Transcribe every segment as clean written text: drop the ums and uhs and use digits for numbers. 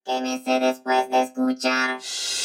Quémese después de escuchar.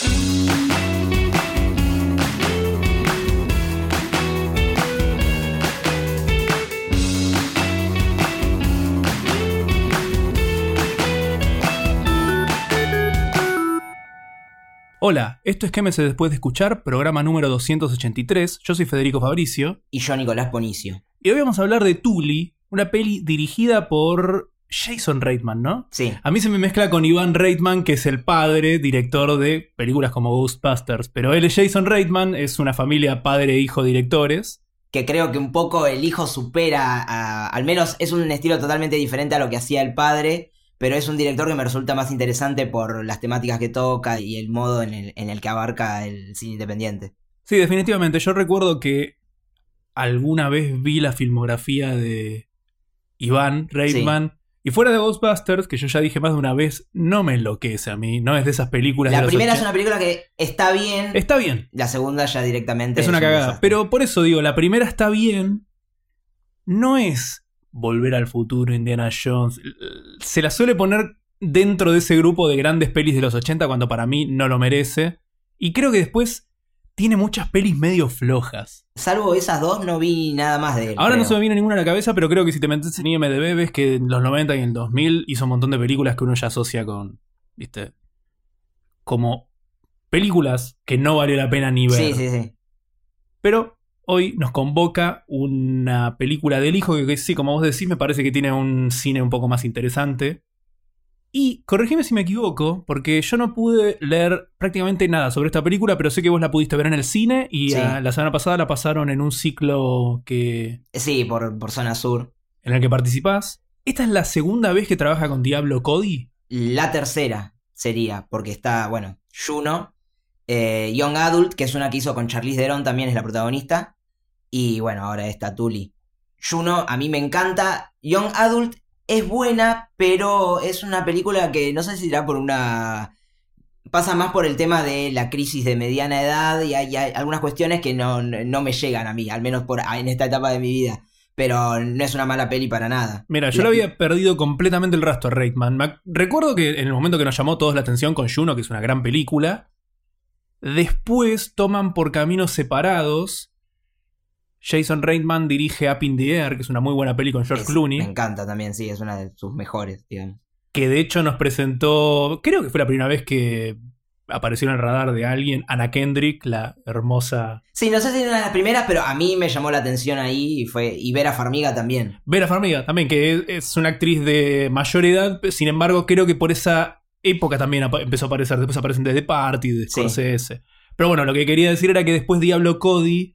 Hola, esto es Quémese después de escuchar, programa número 283. Yo soy Federico Fabricio. Y yo, Nicolás Ponicio. Y hoy vamos a hablar de Tully, una peli dirigida por Jason Reitman, ¿no? Sí. A mí se me mezcla con Ivan Reitman, que es el padre, director de películas como Ghostbusters. Pero él es Jason Reitman, es una familia padre-hijo directores. Que creo que un poco el hijo supera, al menos es un estilo totalmente diferente a lo que hacía el padre, pero es un director que me resulta más interesante por las temáticas que toca y el modo en el que abarca el cine independiente. Sí, definitivamente. Yo recuerdo que alguna vez vi la filmografía de Ivan Reitman. Sí. Y fuera de Ghostbusters, que yo ya dije más de una vez, no me enloquece a mí. No es de esas películas. La de primera 80. Es una película que está bien. Está bien. La segunda ya directamente es una cagada. Pero por eso digo, la primera está bien. No es Volver al Futuro, Indiana Jones. Se la suele poner dentro de ese grupo de grandes pelis de los 80 cuando para mí no lo merece. Y creo que después tiene muchas pelis medio flojas. Salvo esas dos, no vi nada más de él. Ahora no se me viene ninguna a la cabeza, pero creo que si te metes en IMDb ves que en los 90 y en el 2000 hizo un montón de películas que uno ya asocia con, ¿viste? Como películas que no valió la pena ni ver. Sí. Pero hoy nos convoca una película del hijo que sí, como vos decís, me parece que tiene un cine un poco más interesante. Y corregime si me equivoco, porque yo no pude leer prácticamente nada sobre esta película, pero sé que vos la pudiste ver en el cine y sí. La semana pasada la pasaron en un ciclo que... Sí, por Zona Sur. En el que participás. ¿Esta es la segunda vez que trabaja con Diablo Cody? La tercera sería, porque está, bueno, Juno, Young Adult, que es una que hizo con Charlize Theron, también es la protagonista. Y bueno, ahora está Tully. Juno a mí me encanta. Young Adult es buena, pero es una película que no sé si será por una... Pasa más por el tema de la crisis de mediana edad y hay algunas cuestiones que no me llegan a mí, al menos en esta etapa de mi vida. Pero no es una mala peli para nada. Mira, yo le había perdido completamente el rastro a Reitman. Recuerdo que en el momento que nos llamó todos la atención con Juno, que es una gran película, después toman por caminos separados. Jason Reitman dirige Up in the Air, que es una muy buena peli con George Clooney. Me encanta también, sí, es una de sus mejores, digamos. Que de hecho nos presentó, creo que fue la primera vez que apareció en el radar de alguien, Anna Kendrick, la hermosa... Sí, no sé si es una de las primeras, pero a mí me llamó la atención ahí y Vera Farmiga también. Vera Farmiga también, que es una actriz de mayor edad, sin embargo creo que por esa época también empezó a aparecer, después aparecen de The Party, de Scorsese. Sí. Pero bueno, lo que quería decir era que después Diablo Cody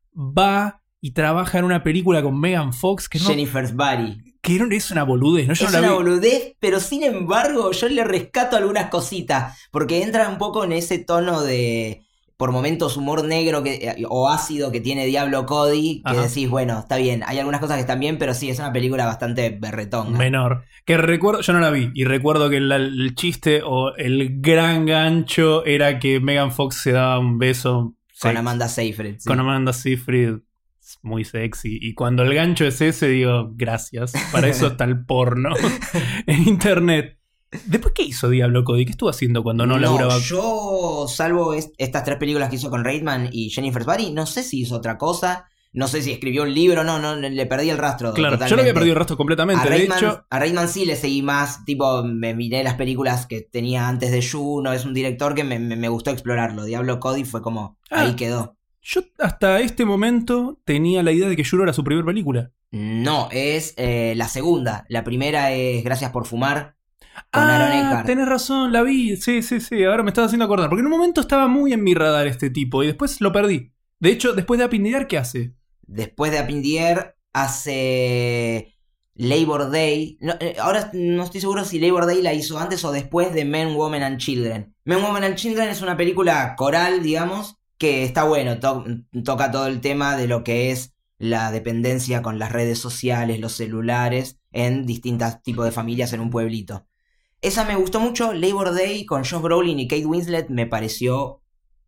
va y trabaja en una película con Megan Fox que Jennifer's Body. Que es una boludez, ¿no? Es una boludez, pero sin embargo yo le rescato algunas cositas, porque entra un poco en ese tono de, por momentos, humor negro o ácido que tiene Diablo Cody, que decís, bueno, está bien, hay algunas cosas que están bien, pero sí, es una película bastante berretonga. Menor. Que recuerdo, yo no la vi, y recuerdo que el chiste o el gran gancho era que Megan Fox se daba un beso con Amanda Seyfried. Sí. Con Amanda Seyfried, muy sexy. Y cuando el gancho es ese, digo, gracias. Para eso está el porno en internet. ¿Después qué hizo Diablo Cody? ¿Qué estuvo haciendo cuando no laburaba? Yo, salvo estas tres películas que hizo con Reitman y Jennifer's Body, no sé si hizo otra cosa. No sé si escribió un libro, no, le perdí el rastro. Claro, totalmente. Yo le había perdido el rastro completamente. A Reitman sí le seguí más, tipo, me miré las películas que tenía antes de Juno, es un director que me gustó explorarlo. Diablo Cody fue como, ahí quedó. Yo hasta este momento tenía la idea de que Juno era su primera película. No, es la segunda. La primera es Gracias por fumar, con Aaron Eckhart. Tenés razón, la vi, sí, ahora me estás haciendo acordar. Porque en un momento estaba muy en mi radar este tipo y después lo perdí. De hecho, después de Up in the Air, ¿qué hace? Después de Up in the Air hace Labor Day. Ahora no estoy seguro si Labor Day la hizo antes o después de Men, Women and Children. Men, Women and Children es una película coral, digamos, que está bueno. Toca todo el tema de lo que es la dependencia con las redes sociales, los celulares, en distintos tipos de familias en un pueblito. Esa me gustó mucho. Labor Day con Josh Brolin y Kate Winslet me pareció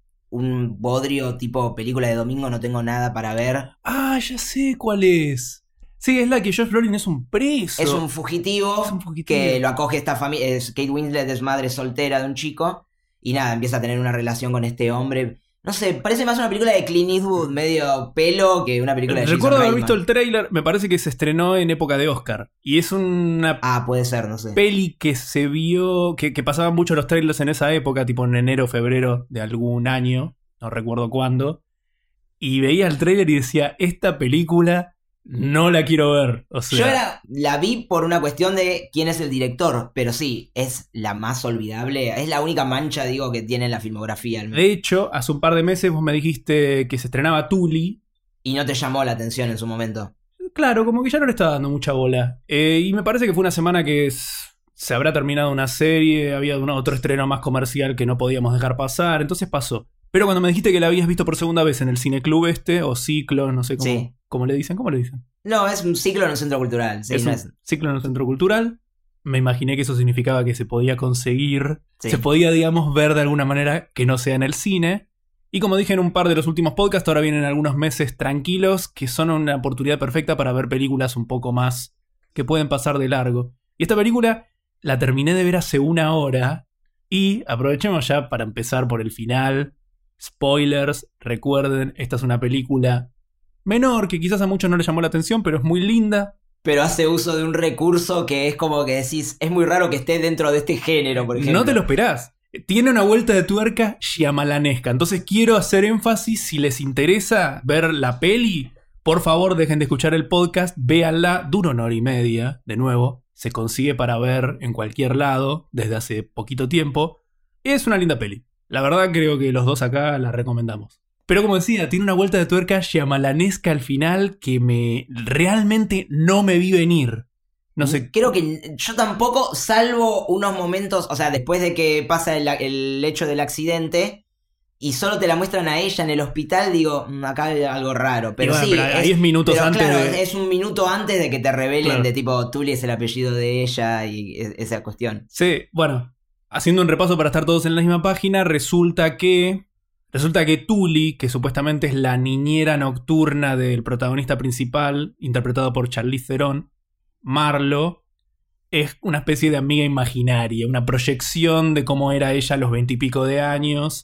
un bodrio tipo película de domingo, no tengo nada para ver. Ah, ya sé cuál es. Sí, es la que Josh Brolin es un preso. Es un fugitivo, que lo acoge esta familia. Kate Winslet es madre soltera de un chico. Y nada, empieza a tener una relación con este hombre. No sé, parece más una película de Clint Eastwood, medio pelo, que una película de Jason Recuerdo haber Reitman. visto el tráiler, me parece que se estrenó en época de Oscar. Y es una Puede ser, no sé. peli que se vio, que pasaban mucho los trailers en esa época, tipo en enero, febrero de algún año, no recuerdo cuándo. Y veía el tráiler y decía, esta película no la quiero ver. O sea, La vi por una cuestión de quién es el director, pero sí, es la más olvidable, es la única mancha, digo, que tiene en la filmografía. de hecho, hace un par de meses vos me dijiste que se estrenaba Tully. Y no te llamó la atención en su momento. Claro, como que ya no le estaba dando mucha bola. Y me parece que fue una semana que se habrá terminado una serie, había otro estreno más comercial que no podíamos dejar pasar, entonces pasó. Pero cuando me dijiste que la habías visto por segunda vez en el cineclub o ciclo, no sé cómo, Sí. ¿cómo le dicen? ¿Cómo le dicen? No, es un ciclo en un centro cultural. Sí, es no un ciclo en el centro cultural. Me imaginé que eso significaba que se podía conseguir, Sí. se podía, digamos, ver de alguna manera que no sea en el cine. Y como dije en un par de los últimos podcasts, ahora vienen algunos meses tranquilos que son una oportunidad perfecta para ver películas un poco más que pueden pasar de largo. Y esta película la terminé de ver hace una hora y aprovechemos ya para empezar por el final. Spoilers, recuerden, esta es una película menor que quizás a muchos no les llamó la atención, pero es muy linda. Pero hace uso de un recurso que es como que decís, es muy raro que esté dentro de este género, por ejemplo. No te lo esperás. Tiene una vuelta de tuerca shyamalanesca. Entonces quiero hacer énfasis, si les interesa ver la peli, por favor dejen de escuchar el podcast, véanla, dura 1 hora y media, de nuevo, se consigue para ver en cualquier lado desde hace poquito tiempo. Es una linda peli. La verdad creo que los dos acá la recomendamos. Pero como decía, tiene una vuelta de tuerca shyamalanesca al final que realmente no me vi venir. No sé. Creo que yo tampoco, salvo unos momentos, o sea, después de que pasa el hecho del accidente y solo te la muestran a ella en el hospital, digo, acá hay algo raro. Pero bueno, sí, pero ahí es minutos pero antes claro, de... es un minuto antes de que te revelen Claro. de tipo, Tully es el apellido de ella y esa cuestión. Sí, bueno, haciendo un repaso para estar todos en la misma página, resulta que Tully, que supuestamente es la niñera nocturna del protagonista principal, interpretado por Charlize Theron, Marlo, es una especie de amiga imaginaria, una proyección de cómo era ella a los 20 y pico de años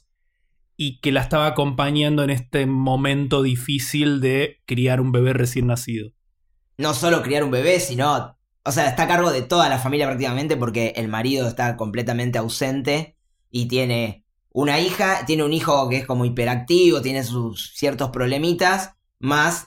y que la estaba acompañando en este momento difícil de criar un bebé recién nacido. No solo criar un bebé, sino, o sea, está a cargo de toda la familia prácticamente porque el marido está completamente ausente y tiene una hija, tiene un hijo que es como hiperactivo, tiene sus ciertos problemitas, más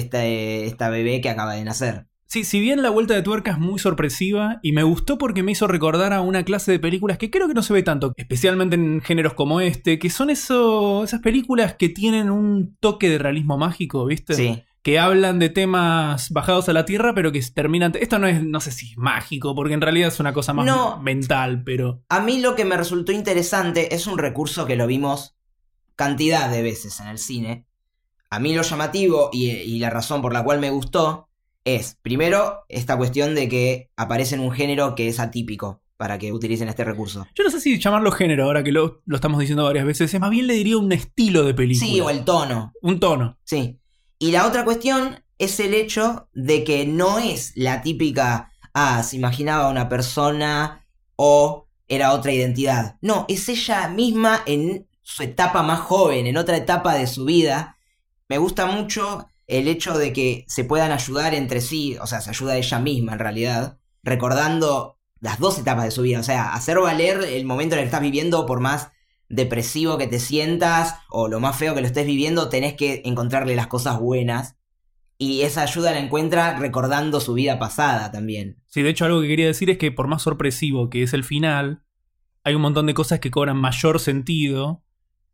esta bebé que acaba de nacer. Sí, si bien la vuelta de tuerca es muy sorpresiva y me gustó porque me hizo recordar a una clase de películas que creo que no se ve tanto, especialmente en géneros como este, que son esas películas que tienen un toque de realismo mágico, ¿viste? Sí. Que hablan de temas bajados a la tierra, pero que terminan... Esto no es, no sé si es mágico, porque en realidad es una cosa más mental, pero... A mí lo que me resultó interesante es un recurso que lo vimos cantidad de veces en el cine. A mí lo llamativo y la razón por la cual me gustó es, primero, esta cuestión de que aparece en un género que es atípico para que utilicen este recurso. Yo no sé si llamarlo género, ahora que lo estamos diciendo varias veces, más bien le diría un estilo de película. Sí, o el tono. Un tono. Sí. Y la otra cuestión es el hecho de que no es la típica, se imaginaba una persona o era otra identidad. No, es ella misma en su etapa más joven, en otra etapa de su vida. Me gusta mucho el hecho de que se puedan ayudar entre sí, o sea, se ayuda a ella misma en realidad, recordando las dos etapas de su vida, o sea, hacer valer el momento en el que estás viviendo, por más depresivo que te sientas o lo más feo que lo estés viviendo, tenés que encontrarle las cosas buenas, y esa ayuda la encuentra recordando su vida pasada también. Sí, de hecho algo que quería decir es que por más sorpresivo que es el final, hay un montón de cosas que cobran mayor sentido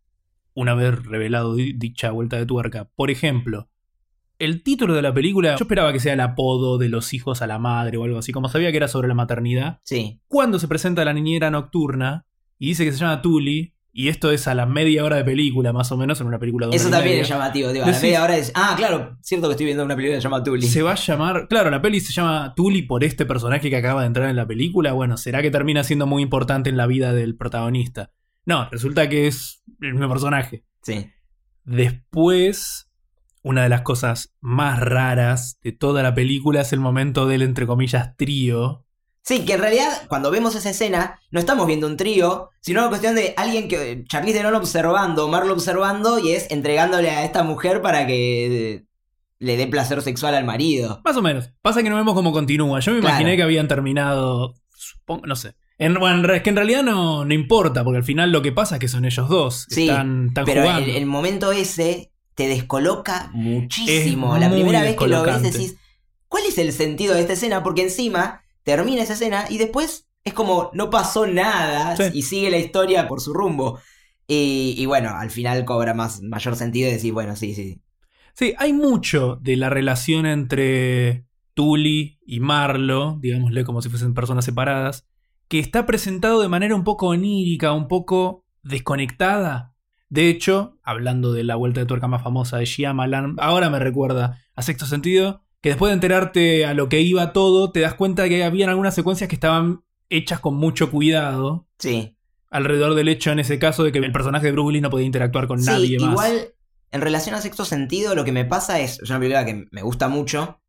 una vez revelado dicha vuelta de tuerca. Por ejemplo, el título de la película, yo esperaba que sea el apodo de los hijos a la madre o algo así, como sabía que era sobre la maternidad. Sí. Cuando se presenta la niñera nocturna y dice que se llama Tully, y esto es a la media hora de película, más o menos, en una película de 1 hora Eso y también media. es llamativo, digo, a la media hora es... claro, cierto que estoy viendo una película que se llama Tully. Se va a llamar... Claro, la peli se llama Tully por este personaje que acaba de entrar en la película. Bueno, ¿será que termina siendo muy importante en la vida del protagonista? No, resulta que es el mismo personaje. Sí. Después, una de las cosas más raras de toda la película es el momento del, entre comillas, trío. Sí, que en realidad cuando vemos esa escena no estamos viendo un trío, sino una cuestión de alguien que Charlize Theron observando, Marlo observando y es entregándole a esta mujer para que le dé placer sexual al marido. Más o menos. Pasa que no vemos cómo continúa. Yo me imaginé que habían terminado, supongo, no sé. Bueno, es que en realidad no importa, porque al final lo que pasa es que son ellos dos. Sí, están pero jugando. el momento ese te descoloca muchísimo. Es La muy primera vez que lo ves descolocante. decís, ¿cuál es el sentido de esta escena? Porque encima termina esa escena y después es como no pasó nada y sigue la historia por su rumbo. Y bueno, al final cobra mayor sentido y decís, bueno, sí. Sí, hay mucho de la relación entre Tully y Marlo, digámosle como si fuesen personas separadas, que está presentado de manera un poco onírica, un poco desconectada. De hecho, hablando de la vuelta de tuerca más famosa de Shyamalan, ahora me recuerda a Sexto Sentido, que después de enterarte a lo que iba todo, te das cuenta de que habían algunas secuencias que estaban hechas con mucho cuidado. Sí. Alrededor del hecho, en ese caso, de que el personaje de Bruce Willis no podía interactuar con nadie más. Igual, en relación a Sexto Sentido, lo que me pasa es una película que me gusta mucho,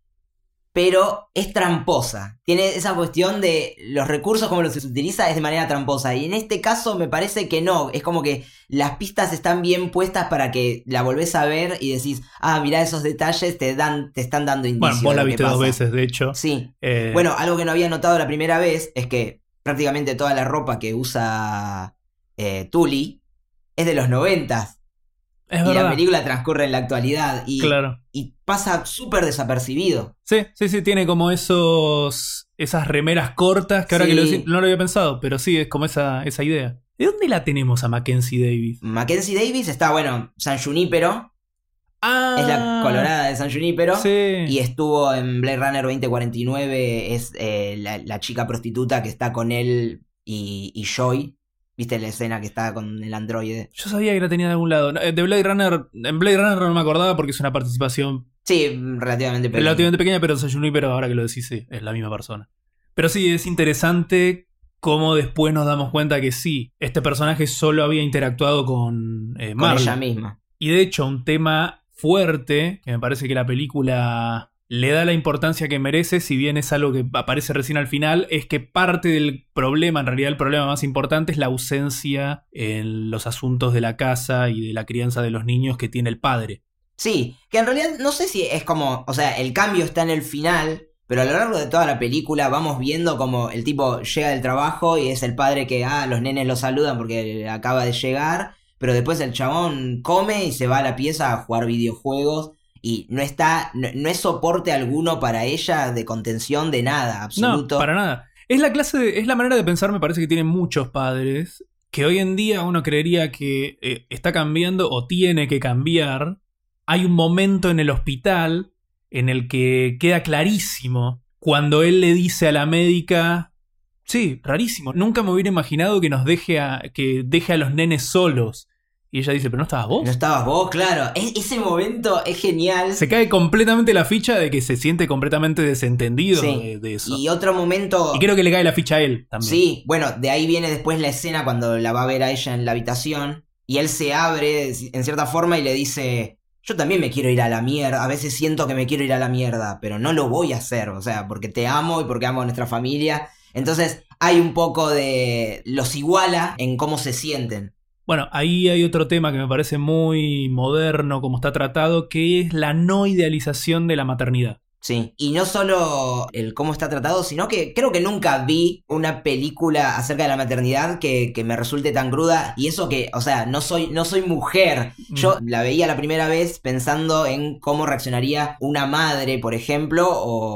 pero es tramposa. Tiene esa cuestión de los recursos como los se utiliza es de manera tramposa. Y en este caso me parece que no. Es como que las pistas están bien puestas para que la volvés a ver y decís, mirá esos detalles, te están dando indicios. Bueno, vos la de lo viste que dos pasa. veces, de hecho. Sí. Bueno, algo que no había notado la primera vez es que prácticamente toda la ropa que usa Tully es de los 90. Es y verdad. la película transcurre en la actualidad y Claro. pasa súper desapercibido. Sí, tiene como esas remeras cortas que ahora que lo decís, no lo había pensado, pero sí, es como esa idea. ¿De dónde la tenemos a Mackenzie Davis? Mackenzie Davis está, San Junípero. Ah, Es la colorada de San Junípero. Sí. Y estuvo en Blade Runner 2049. Es la chica prostituta que está con él y Joy. ¿Viste la escena que está con el androide? Yo sabía que la tenía de algún lado. De Blade Runner, en Blade Runner no me acordaba porque es una participación Sí, relativamente pequeña, pero pero ahora que lo decís, sí, es la misma persona. Pero sí, es interesante cómo después nos damos cuenta que sí, este personaje solo había interactuado con Marlo. Con ella misma. Y de hecho, un tema fuerte, que me parece que la película le da la importancia que merece, si bien es algo que aparece recién al final, es que parte del problema, en realidad el problema más importante, es la ausencia en los asuntos de la casa y de la crianza de los niños que tiene el padre. Sí, que en realidad no sé si es como, o sea, el cambio está en el final, pero a lo largo de toda la película vamos viendo como el tipo llega del trabajo y es el padre que, los nenes lo saludan porque acaba de llegar, pero después el chabón come y se va a la pieza a jugar videojuegos. Y no es soporte alguno para ella de contención de nada, absoluto. No, para nada. Es la manera de pensar, me parece que tienen muchos padres, que hoy en día uno creería que está cambiando o tiene que cambiar. Hay un momento en el hospital en el que queda clarísimo cuando él le dice a la médica, sí, rarísimo, nunca me hubiera imaginado que que deje a los nenes solos. Y ella dice, ¿pero no estabas vos? No estabas vos, claro. Ese momento es genial. Se cae completamente la ficha de que se siente completamente desentendido de eso. Y otro momento... Y creo que le cae la ficha a él también. Sí, bueno, de ahí viene después la escena cuando la va a ver a ella en la habitación. Y él se abre en cierta forma y le dice... Yo también me quiero ir a la mierda. A veces siento que me quiero ir a la mierda, pero no lo voy a hacer. O sea, porque te amo y porque amo a nuestra familia. Entonces hay un poco de... Los iguala en cómo se sienten. Bueno, ahí hay otro tema que me parece muy moderno como está tratado, que es la no idealización de la maternidad. Sí, y no solo el cómo está tratado, sino que creo que nunca vi una película acerca de la maternidad que me resulte tan cruda. Y eso que, o sea, no soy mujer. Yo la veía la primera vez pensando en cómo reaccionaría una madre, por ejemplo,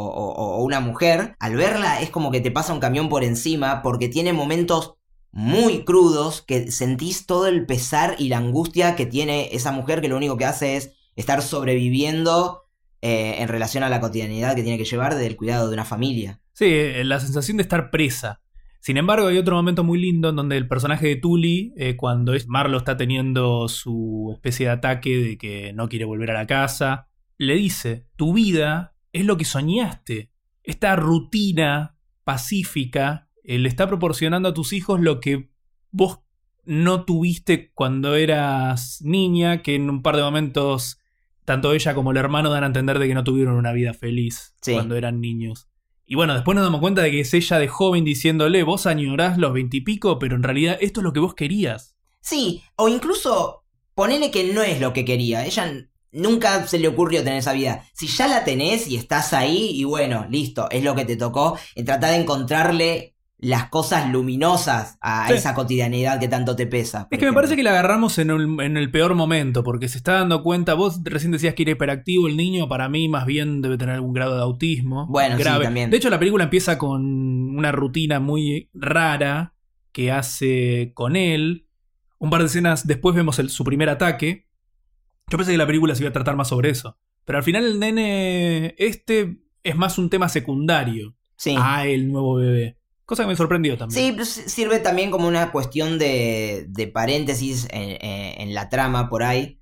o una mujer. Al verla es como que te pasa un camión por encima porque tiene momentos muy crudos que sentís todo el pesar y la angustia que tiene esa mujer que lo único que hace es estar sobreviviendo en relación a la cotidianidad que tiene que llevar del cuidado de una familia. Sí, la sensación de estar presa. Sin embargo, hay otro momento muy lindo en donde el personaje de Tully, cuando Marlo está teniendo su especie de ataque de que no quiere volver a la casa, le dice, tu vida es lo que soñaste. Esta rutina pacífica le está proporcionando a tus hijos lo que vos no tuviste cuando eras niña, que en un par de momentos tanto ella como el hermano dan a entender de que no tuvieron una vida feliz cuando eran niños. Y bueno, después nos damos cuenta de que es ella de joven diciéndole, vos añorás los 20 y pico, pero en realidad esto es lo que vos querías. Sí, o incluso ponele que no es lo que quería. Ella nunca se le ocurrió tener esa vida. Si ya la tenés y estás ahí, y bueno, listo, es lo que te tocó. Tratar de encontrarle las cosas luminosas a esa cotidianidad que tanto te pesa. Es que me parece que la agarramos en el peor momento, porque se está dando cuenta, vos recién decías que era hiperactivo el niño, para mí más bien debe tener algún grado de autismo. Bueno, grave. Sí, también. De hecho, la película empieza con una rutina muy rara que hace con él. Un par de escenas después vemos su primer ataque. Yo pensé que la película se iba a tratar más sobre eso. Pero al final el nene es más un tema secundario a el nuevo bebé. Cosa que me sorprendió también. Sí, pues sirve también como una cuestión de paréntesis en la trama por ahí.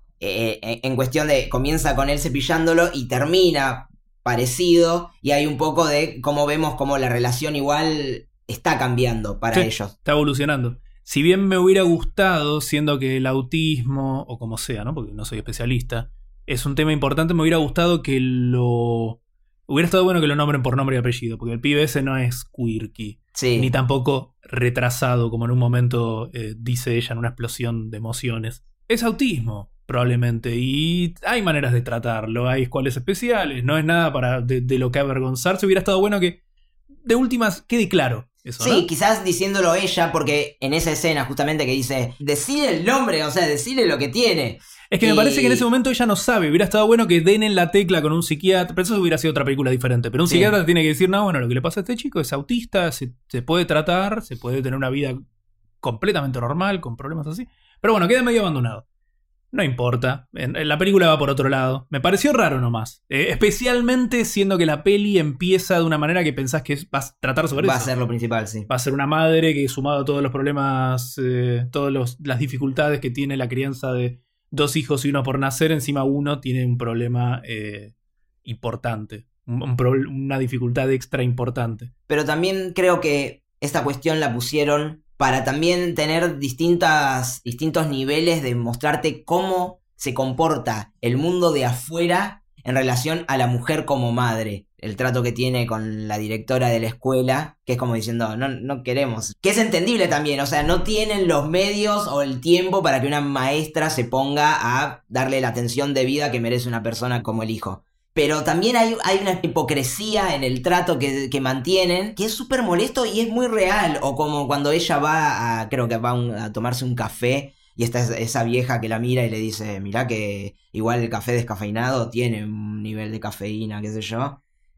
En cuestión de comienza con él cepillándolo y termina parecido. Y hay un poco de cómo vemos cómo la relación igual está cambiando para ellos. Está evolucionando. Si bien me hubiera gustado, siendo que el autismo, o como sea, ¿no? Porque no soy especialista, es un tema importante, me hubiera gustado que hubiera estado bueno que lo nombren por nombre y apellido, porque el pibe ese no es quirky, ni tampoco retrasado, como en un momento dice ella en una explosión de emociones. Es autismo, probablemente, y hay maneras de tratarlo, hay escuelas especiales, no es nada de lo que avergonzarse. Hubiera estado bueno que de últimas quede claro eso, sí, ¿no? Quizás diciéndolo ella, porque en esa escena justamente que dice, decile el nombre, o sea, decile lo que tiene. Es que me parece que en ese momento ella no sabe. Hubiera estado bueno que den en la tecla con un psiquiatra. Pero eso hubiera sido otra película diferente. Pero un psiquiatra te tiene que decir, no, bueno, lo que le pasa a este chico es autista, se puede tratar, se puede tener una vida completamente normal, con problemas así. Pero bueno, queda medio abandonado. No importa. En la película va por otro lado. Me pareció raro nomás. Especialmente siendo que la peli empieza de una manera que pensás que va a tratar sobre eso. Va a ser lo principal, sí. Va a ser una madre que, sumado a todos los problemas, todas las dificultades que tiene la crianza de 2 hijos y uno por nacer, encima uno tiene un problema importante. Una dificultad extra importante. Pero también creo que esta cuestión la pusieron para también tener distintos niveles de mostrarte cómo se comporta el mundo de afuera en relación a la mujer como madre. El trato que tiene con la directora de la escuela, que es como diciendo, no queremos. Que es entendible también, o sea, no tienen los medios o el tiempo para que una maestra se ponga a darle la atención debida que merece una persona como el hijo. Pero también hay una hipocresía en el trato que mantienen, que es súper molesto y es muy real. O como cuando ella creo que va a tomarse un café y está esa vieja que la mira y le dice, mirá que igual el café descafeinado tiene un nivel de cafeína, qué sé yo.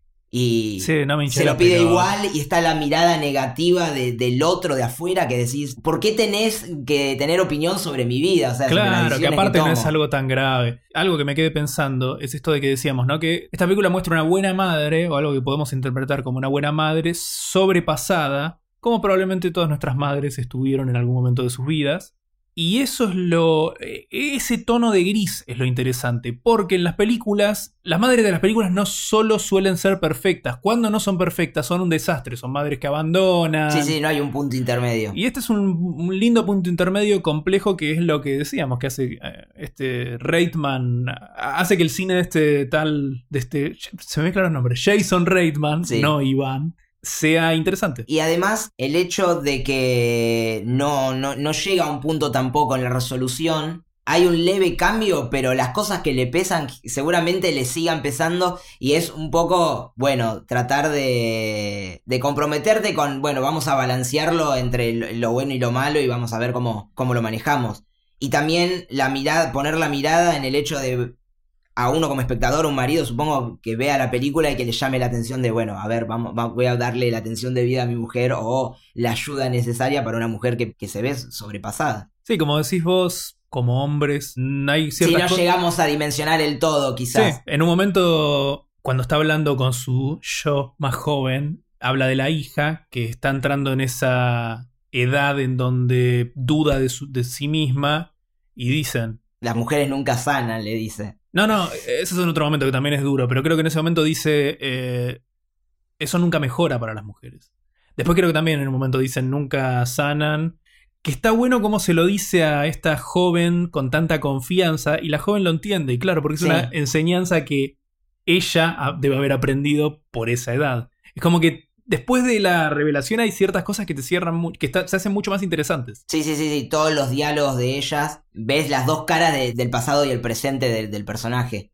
Y sí, no me hinchera, se lo pide pero igual y está la mirada negativa del otro de afuera que decís, ¿por qué tenés que tener opinión sobre mi vida? O sea, claro, que aparte no es algo tan grave. Algo que me quedé pensando es esto de que decíamos, ¿no? Que esta película muestra una buena madre, o algo que podemos interpretar como una buena madre sobrepasada, como probablemente todas nuestras madres estuvieron en algún momento de sus vidas. Y eso es ese tono de gris es lo interesante, porque en las películas, las madres de las películas no solo suelen ser perfectas, cuando no son perfectas son un desastre, son madres que abandonan. Sí, no hay un punto intermedio. Y este es un lindo punto intermedio complejo, que es lo que decíamos, que hace Reitman, hace que el cine se me mezclan los nombres, Jason Reitman, no Iván, sea interesante. Y además el hecho de que no llega a un punto tampoco en la resolución. Hay un leve cambio, pero las cosas que le pesan seguramente le sigan pesando. Y es un poco, bueno, tratar de comprometerte con, bueno, vamos a balancearlo entre lo bueno y lo malo y vamos a ver cómo lo manejamos. Y también poner la mirada en el hecho de, a uno como espectador, un marido, supongo, que vea la película y que le llame la atención de, bueno, a ver, voy a darle la atención debida a mi mujer o la ayuda necesaria para una mujer que se ve sobrepasada. Sí, como decís vos, como hombres, hay ciertas cosas. Si no llegamos a dimensionar el todo, quizás. Sí, en un momento, cuando está hablando con su yo más joven, habla de la hija, que está entrando en esa edad en donde duda de sí misma, y dicen... Las mujeres nunca sanan, le dice. No, eso es en otro momento que también es duro, pero creo que en ese momento dice, eso nunca mejora para las mujeres. Después creo que también en un momento dicen nunca sanan, que está bueno cómo se lo dice a esta joven con tanta confianza y la joven lo entiende, y claro, porque es una enseñanza que ella debe haber aprendido por esa edad. Es como que después de la revelación hay ciertas cosas que te cierran, se hacen mucho más interesantes. Sí, todos los diálogos de ellas, ves las dos caras del pasado y el presente del personaje.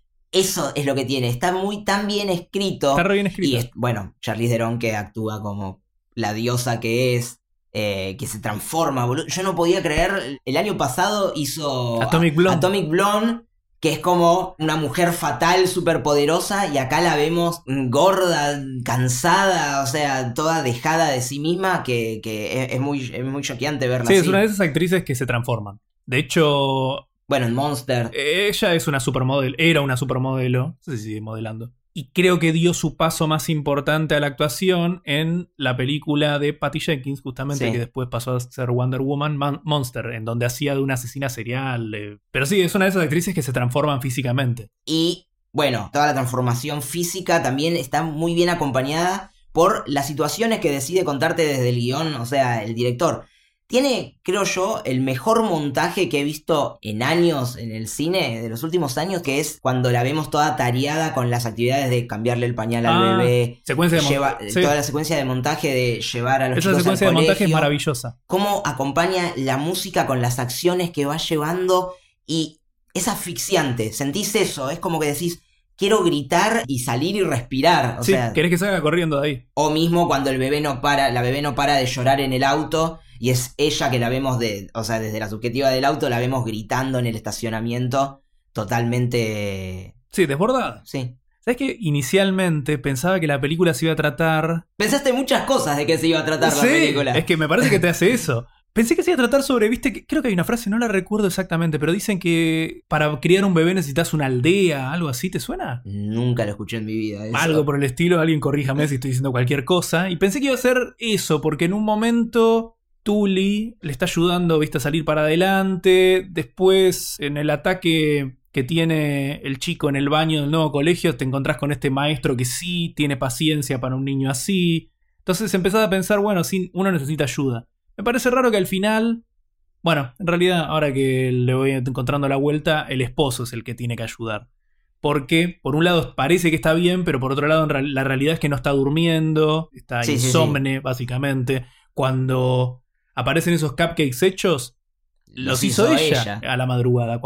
Eso es lo que tiene, está tan bien escrito. Está re bien escrito. Y Charlize Theron, que actúa como la diosa que es, que se transforma, boludo. Yo no podía creer, el año pasado hizo Atomic Blonde, que es como una mujer fatal, súper poderosa, y acá la vemos gorda, cansada, o sea, toda dejada de sí misma, que es muy choqueante verla así. Sí, es una de esas actrices que se transforman. De hecho... Bueno, en Monster. Ella es una supermodelo, era una supermodelo, no sé si sigue modelando. Y creo que dio su paso más importante a la actuación en la película de Patty Jenkins, justamente, que después pasó a ser Wonder Woman, Monster, en donde hacía de una asesina serial. Pero sí, es una de esas actrices que se transforman físicamente. Y, bueno, toda la transformación física también está muy bien acompañada por las situaciones que decide contarte desde el guión, o sea, el director. Tiene, creo yo, el mejor montaje que he visto en años en el cine, de los últimos años, que es cuando la vemos toda tareada con las actividades de cambiarle el pañal al bebé. Toda la secuencia de montaje de llevar a los chicos al colegio. Esa secuencia de montaje es maravillosa. Cómo acompaña la música con las acciones que va llevando, y es asfixiante. Sentís eso, es como que decís, quiero gritar y salir y respirar. O sea, querés que salga corriendo de ahí. O mismo cuando la bebé no para de llorar en el auto, y es ella que la vemos desde la subjetiva del auto, la vemos gritando en el estacionamiento, totalmente... Sí, desbordada. Sí. ¿Sabes que inicialmente pensaba que la película se iba a tratar... Pensaste muchas cosas de que se iba a tratar la película. Es que me parece que te hace eso. Pensé que se iba a tratar sobre, creo que hay una frase, no la recuerdo exactamente, pero dicen que para criar un bebé necesitas una aldea, algo así, ¿te suena? Nunca lo escuché en mi vida. Eso. Algo por el estilo, alguien corríjame si estoy diciendo cualquier cosa. Y pensé que iba a ser eso, porque en un momento Tully le está ayudando, a salir para adelante. Después, en el ataque que tiene el chico en el baño del nuevo colegio, te encontrás con este maestro que sí tiene paciencia para un niño así. Entonces empezás a pensar, bueno, sí, uno necesita ayuda. Me parece raro que al final... Bueno, en realidad, ahora que le voy encontrando la vuelta, el esposo es el que tiene que ayudar. Porque, por un lado, parece que está bien, pero por otro lado, la realidad es que no está durmiendo. Está insomne, básicamente. Cuando aparecen esos cupcakes hechos, los hizo ella a la madrugada.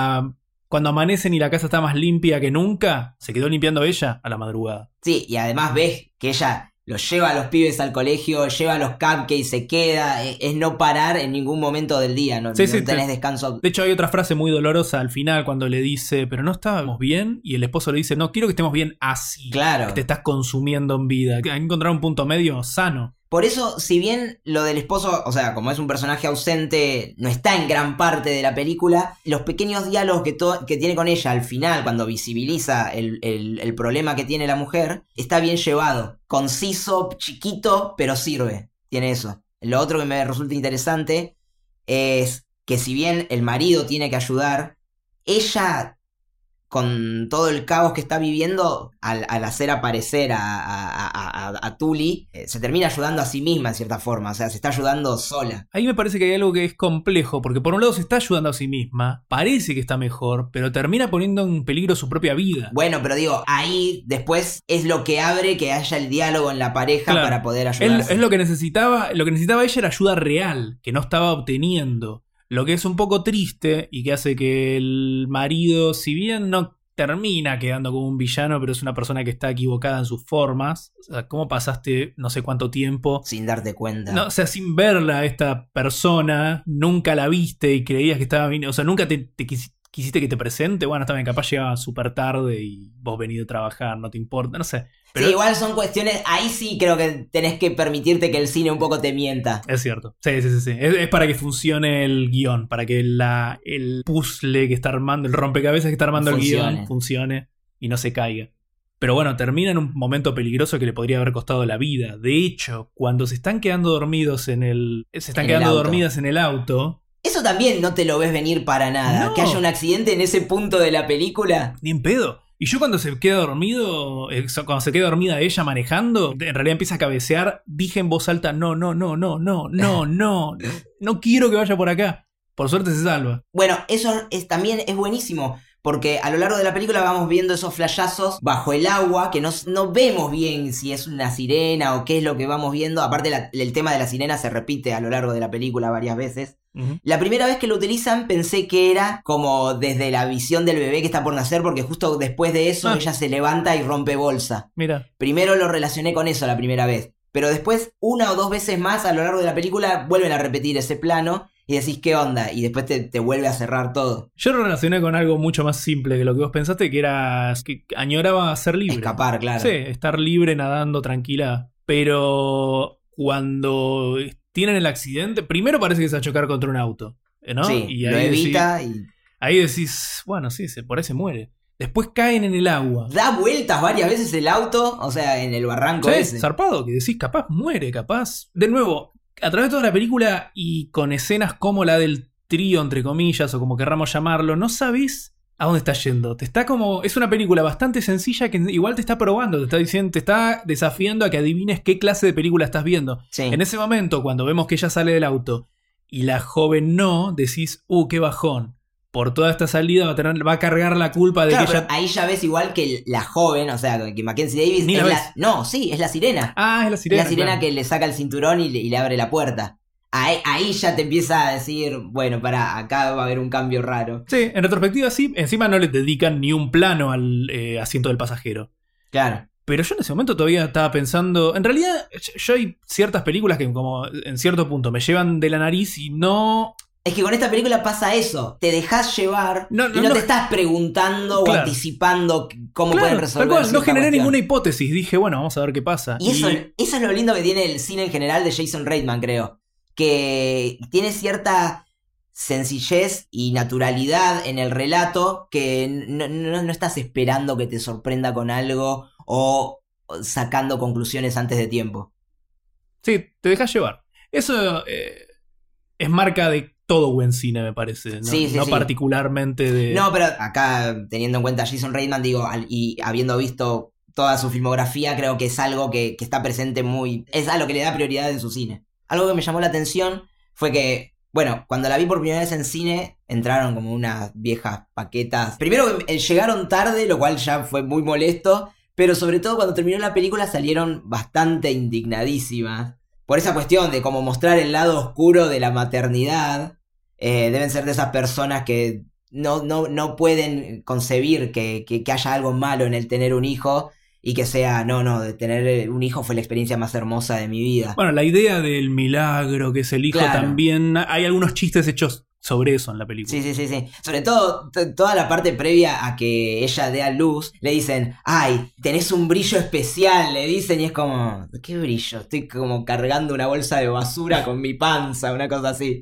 Cuando amanecen y la casa está más limpia que nunca, se quedó limpiando ella a la madrugada. Sí, y además ves que ella... los lleva a los pibes al colegio, lleva los cupcakes, se queda, es no parar en ningún momento del día, no tenés descanso. De hecho hay otra frase muy dolorosa al final cuando le dice, pero no estábamos bien, y el esposo le dice, no, quiero que estemos bien así, claro, que te estás consumiendo en vida, hay que encontrar un punto medio sano. Por eso, si bien lo del esposo, o sea, como es un personaje ausente, no está en gran parte de la película, los pequeños diálogos que tiene con ella al final, cuando visibiliza el problema que tiene la mujer, está bien llevado. Conciso, chiquito, pero sirve. Tiene eso. Lo otro que me resulta interesante es que si bien el marido tiene que ayudar, ella... con todo el caos que está viviendo, al hacer aparecer a Tully, se termina ayudando a sí misma en cierta forma, o sea, se está ayudando sola. Ahí me parece que hay algo que es complejo, porque por un lado se está ayudando a sí misma, parece que está mejor, pero termina poniendo en peligro su propia vida. Bueno, pero digo, ahí después es lo que abre que haya el diálogo en la pareja, claro, para poder ayudarse. Es lo que necesitaba ella era ayuda real, que no estaba obteniendo. Lo que es un poco triste y que hace que el marido, si bien no termina quedando como un villano, pero es una persona que está equivocada en sus formas. O sea, ¿cómo pasaste no sé cuánto tiempo sin darte cuenta? No, o sea, sin verla, esta persona, nunca la viste y creías que estaba bien. O sea, nunca te quisiste que te presente. Bueno, está bien, capaz llegaba súper tarde y vos venís de trabajar, no te importa, no sé. Pero sí, igual son cuestiones, ahí sí creo que tenés que permitirte que el cine un poco te mienta. Es cierto, sí. Es para que funcione el guión, para que el puzzle que está armando, el rompecabezas que está armando el guión funcione y no se caiga. Pero bueno, termina en un momento peligroso que le podría haber costado la vida. De hecho, cuando se están quedando dormidas en el auto... Eso también no te lo ves venir para nada. No. Que haya un accidente en ese punto de la película. Ni en pedo. Y yo cuando se queda dormido, cuando se queda dormida ella manejando, en realidad empieza a cabecear, dije en voz alta, no quiero que vaya por acá. Por suerte se salva. Bueno, eso también es buenísimo, porque a lo largo de la película vamos viendo esos flashazos bajo el agua, que no vemos bien si es una sirena o qué es lo que vamos viendo. Aparte el tema de la sirena se repite a lo largo de la película varias veces. Uh-huh. La primera vez que lo utilizan pensé que era como desde la visión del bebé que está por nacer, porque justo después de eso ella se levanta y rompe bolsa. Mira. Primero lo relacioné con eso la primera vez, pero después 1 o 2 veces más a lo largo de la película vuelven a repetir ese plano y decís qué onda, y después te vuelve a cerrar todo. Yo lo relacioné con algo mucho más simple que lo que vos pensaste, que era que añoraba ser libre. Escapar, claro. Sí, estar libre, nadando, tranquila. Pero cuando tienen el accidente, primero parece que se va a chocar contra un auto, ¿no? Sí, y lo evita y... Ahí decís, bueno, sí, por ahí se muere. Después caen en el agua. Da vueltas varias veces el auto, o sea, en el barranco Sí, ese. zarpado, que decís, capaz muere, capaz. De nuevo, a través de toda la película y con escenas como la del trío, entre comillas, o como querramos llamarlo, no sabés a dónde está yendo. Es una película bastante sencilla que igual te está probando, te está diciendo, te está desafiando a que adivines qué clase de película estás viendo. Sí. En ese momento, cuando vemos que ella sale del auto y la joven no, decís, qué bajón. Por toda esta salida va a cargar la culpa de claro, que ella... ahí ya ves igual que la joven, o sea, que Mackenzie Davis Ni es la la... ves. No, sí, es la sirena. Ah, es la sirena. La sirena claro. que le saca el cinturón y le abre la puerta. Ahí ya te empieza a decir, bueno, acá va a haber un cambio raro. Sí, en retrospectiva sí, encima no le dedican ni un plano al asiento del pasajero. Claro. Pero yo en ese momento todavía estaba pensando... En realidad, yo hay ciertas películas que como en cierto punto me llevan de la nariz y no... Es que con esta película pasa eso. Te dejas llevar y no te estás preguntando claro. o anticipando cómo pueden resolver. Tal cual, no generé cuestión. ninguna hipótesis. Dije, bueno, vamos a ver qué pasa. Y eso es lo lindo que tiene el cine en general de Jason Reitman, creo. Que tiene cierta sencillez y naturalidad en el relato que no estás esperando que te sorprenda con algo o sacando conclusiones antes de tiempo. Sí, te dejas llevar. Eso es marca de todo buen cine, me parece. No, sí, no particularmente de... No, pero acá, teniendo en cuenta a Jason Reitman, digo, y habiendo visto toda su filmografía, creo que es algo que está presente es algo que le da prioridad en su cine. Algo que me llamó la atención fue que, bueno, cuando la vi por primera vez en cine, entraron como unas viejas paquetas. Primero llegaron tarde, lo cual ya fue muy molesto, pero sobre todo cuando terminó la película salieron bastante indignadísimas. Por esa cuestión de como mostrar el lado oscuro de la maternidad. Deben ser de esas personas que no pueden concebir que haya algo malo en el tener un hijo y que sea, de tener un hijo fue la experiencia más hermosa de mi vida. Bueno, la idea del milagro que es el hijo Claro. También, hay algunos chistes hechos sobre eso en la película. Sí. Sobre todo, toda la parte previa a que ella dé a luz, le dicen, ay, tenés un brillo especial, le dicen, y es como, ¿qué brillo? Estoy como cargando una bolsa de basura con mi panza, una cosa así.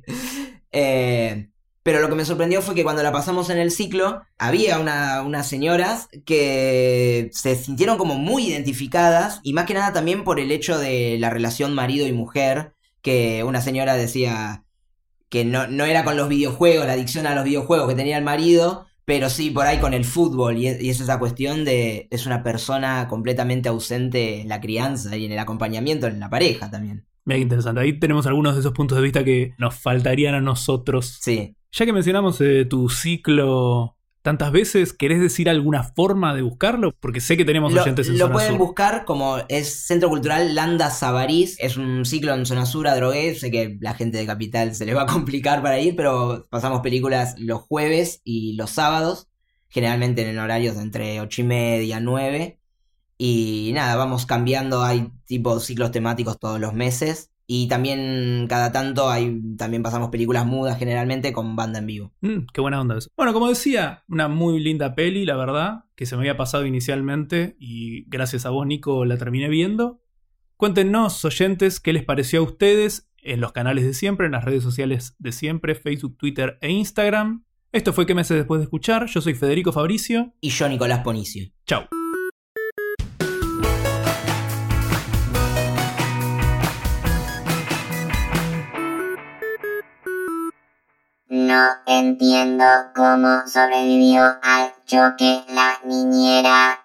Pero lo que me sorprendió fue que cuando la pasamos en el ciclo, había unas señoras que se sintieron como muy identificadas, y más que nada también por el hecho de la relación marido y mujer, que una señora decía que no era con los videojuegos, la adicción a los videojuegos que tenía el marido, pero sí por ahí con el fútbol, y es esa cuestión de es una persona completamente ausente en la crianza y en el acompañamiento en la pareja también. Mira qué interesante. Ahí tenemos algunos de esos puntos de vista que nos faltarían a nosotros. Sí. Ya que mencionamos tu ciclo tantas veces, ¿querés decir alguna forma de buscarlo? Porque sé que tenemos oyentes en Lo Zona pueden Sur. buscar como es Centro Cultural Landa Sabarís. Es un ciclo en Zona Sur a Drogué. Sé que la gente de Capital se les va a complicar para ir, pero pasamos películas los jueves y los sábados. Generalmente en horarios de entre 8:30 y 9. Y nada, vamos cambiando. Hay tipo ciclos temáticos todos los meses. Y también cada tanto también pasamos películas mudas generalmente con banda en vivo. Qué buena onda eso. Bueno, como decía, una muy linda peli, la verdad, que se me había pasado inicialmente y gracias a vos, Nico, la terminé viendo. Cuéntenos, oyentes, qué les pareció a ustedes en los canales de siempre, en las redes sociales de siempre, Facebook, Twitter e Instagram. Esto fue ¿Qué meses después de escuchar? Yo soy Federico Fabricio. Y yo, Nicolás Ponicio. Chau. No no entiendo cómo sobrevivió al choque la niñera.